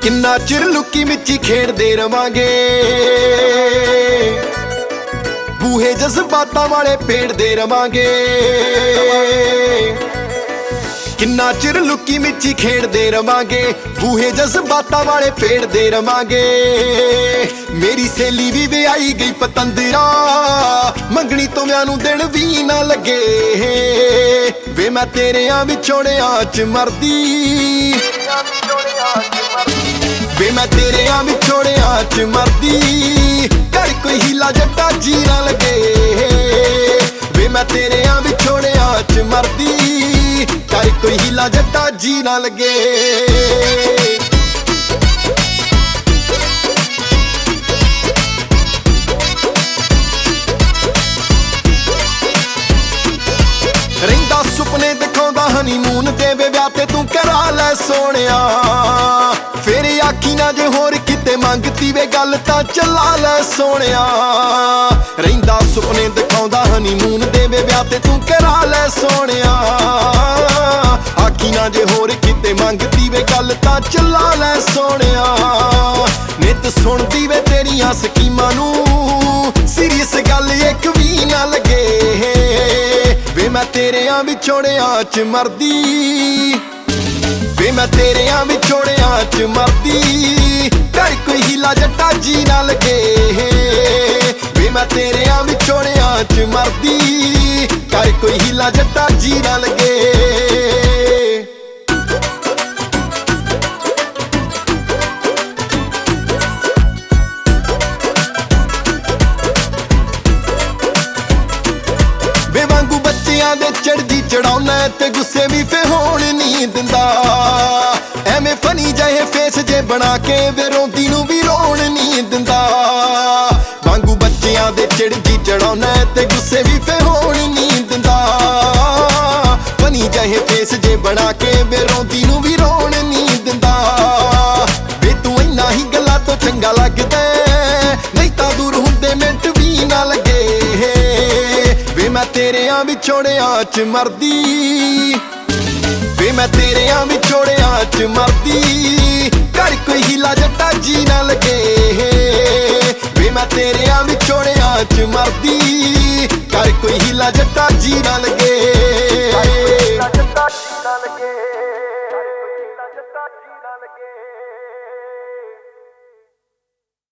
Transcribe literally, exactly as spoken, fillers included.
ਕਿੰਨਾ ਚਿਰ ਲੁੱਕੀ ਮਿੱਚੀ ਖੇਡਦੇ ਰਵਾਂਗੇ, ਬੂਹੇ ਜਜ਼ਬਾਤਾਂ ਵਾਲੇ ਪੇੜਦੇ ਰਵਾਂਗੇ। ਕਿੰਨਾ ਚਿਰ ਲੁੱਕੀ ਮਿੱਚੀ ਖੇਡਦੇ ਰਵਾਂਗੇ, ਬੂਹੇ ਜਜ਼ਬਾਤਾਂ ਵਾਲੇ ਪੇੜਦੇ ਰਵਾਂਗੇ। ਮੇਰੀ ਸਹੇਲੀ ਵੀ ਵਿਆਹੀ ਗਈ ਪਤੰਦਰਾ, ਮੰਗਣੀ ਤੋਂ ਵਿਆਹ ਨੂੰ ਦਿਨ ਵੀ ਨਾ ਲੱਗੇ। ਵੇ ਮੈਂ ਤੇਰਿਆਂ ਵਿਛੋੜਿਆਂ ਚ ਮਰਦੀ, ਵੇ ਮੈਂ ਤੇਰਿਆਂ ਵਿਛੋੜਿਆਂ ਚ ਮਰਦੀ। ਕਰ ਕੋਈ ਹੀਲਾ ਜੱਟਾ ਜੀ ਨਾ ਲੱਗੇ, ਵੇ ਮੈਂ ਤੇਰਿਆਂ ਵਿਛੋੜਿਆਂ ਚ ਮਰਦੀ। ਕਰ ਕੋਈ ਹੀਲਾ ਜੱਟਾ ਜੀ ਨਾ ਲੱਗੇ। ਰਹਿੰਦਾ ਸੁਪਨੇ ਦਿਖਾਉਂਦਾ ਹਨੀਮੂਨ ਦੇ ਵੇ ਵਿਆਹ ਤੇ ਤੂੰ ਕਰਾ ਲੈ ਸੋਹਣਿਆ। ਫੇਰ ਆਖੀ ਨਾ ਜੇ ਹੋਰ ਕਿਤੇ ਮੰਗਤੀ ਵੇ ਗੱਲ ਤਾਂ ਚਲਾ ਲੈ ਸੋਹਣਿਆ। ਰਹਿੰਦਾ ਸੁਪਨੇ ਦਿਖਾਉਂਦਾ ਹਨੀਮੂਨ ਦੇ ਵੇ ਵਿਆਹ ਤੇ ਤੂੰ ਕਰਾ ਲੈ ਸੋਹਣਿਆ। ਆਖੀ ਨਾ ਜੇ ਹੋਰ ਕਿਤੇ ਮੰਗਤੀ ਵੇ ਗੱਲ ਤਾਂ ਚਲਾ ਲੈ ਸੋਹਣਿਆ। ਨਿੱਤ ਸੁਣਦੀ ਵੇ ਤੇਰੀਆਂ ਸਕੀਮਾਂ ਨੂੰ, ਸੀਰੀਅਸ ਗੱਲ ਇੱਕ ਵੀ ਨਾ ਲੱਗੇ। ਵੇ ਮੈਂ ਤੇਰਿਆਂ ਵਿਛੋੜਿਆਂ ਚ ਮਰਦੀ, ਵੇ ਮੈਂ ਤੇਰਿਆਂ ਵਿਛੋੜਿਆਂ ਚ ਮਰਦੀ। ਕਰ ਕੋਈ ਹੀਲਾ ਜੱਟਾ ਜੀ ਨਾ ਲੱਗੇ, ਵੇ ਮੈਂ ਤੇਰਿਆਂ ਵਿਛੋੜਿਆਂ ਚ ਮਰਦੀ। ਕਰ ਕੋਈ ਹੀਲਾ ਜੱਟਾ ਜੀ ਨਾ ਲੱਗੇ। ਵੇ ਵਾਂਗੂ ਬੱਚਿਆਂ ਦੇ ਚੜਦੀ ਚੜਾਉਣਾ ਤੇ ਗੁੱਸੇ ਵੀ ਫੇ ਹੋਣ ਨਹੀਂ ਦਿੰਦਾ। ਐਵੇਂ ਫਨੀ ਜਿਹੇ ਫੇਸ ਜੇ ਬਣਾ ਕੇ ਵੇ ਰੋਂਦੀ ਨੂੰ ਵੀ ਰੋਣ ਨਹੀਂ ਦਿੰਦਾ। ਵਾਂਗੂ ਬੱਚਿਆਂ ਦੇ ਚੜਦੀ ਚੜਾਉਣਾ ਤੇ ਗੁੱਸੇ ਵੀ ਫੇ ਹੋਣ ਨਹੀਂ ਦਿੰਦਾ। ਫਨੀ ਜਿਹੇ ਫੇਸ ਜੇ ਬਣਾ ਕੇ ਵੇ ਰੋਂਦੀ ਨੂੰ ਵੀ ਰੋਣ ਨਹੀਂ ਦਿੰਦਾ। ਵੇ ਤੂੰ ਇੰਨਾ ਹੀ ਗੱਲਾਂ ਤੋਂ ਚੰਗਾ ਲੱਗਦਾ, ਨਹੀਂ ਤਾਂ ਦੂਰ ਹੁੰਦੇ ਮਿੰਟ ਵੀ ਨਾ ਲੱਗੇ। ਵੇ ਮੈਂ ਤੇਰਿਆਂ ਵਿਛੋੜਿਆਂ ਚ ਮਰਦੀ, ਵੇ ਮੈਂ ਤੇਰਿਆਂ ਵਿਛੋੜਿਆਂ ਚ ਮਰਦੀ। ਕਰ ਕੋਈ ਹੀਲਾ ਜੱਟਾ ਜੀ ਨਾ ਲੱਗੇ, ਵੇ ਮੈਂ ਤੇਰਿਆਂ ਵਿਛੋੜਿਆਂ ਚ ਮਰਦੀ। ਕਰ ਕੋਈ ਹੀਲਾ ਜੱਟਾ ਜੀ ਨਾ ਲੱਗੇ।